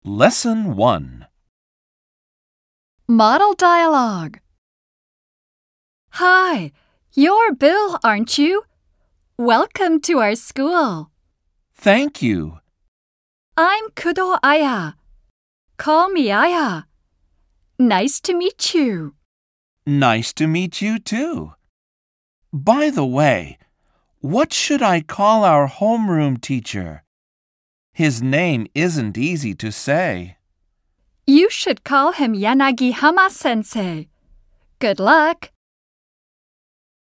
Lesson 1. Model Dialogue. Hi, you're Bill, aren't you? Welcome to our school. Thank you. I'm Kudo Aya. Call me Aya. Nice to meet you. Nice to meet you too. By the way, what should I call our homeroom teacher? His name isn't easy to say. You should call him Yanagihama-sensei. Good luck.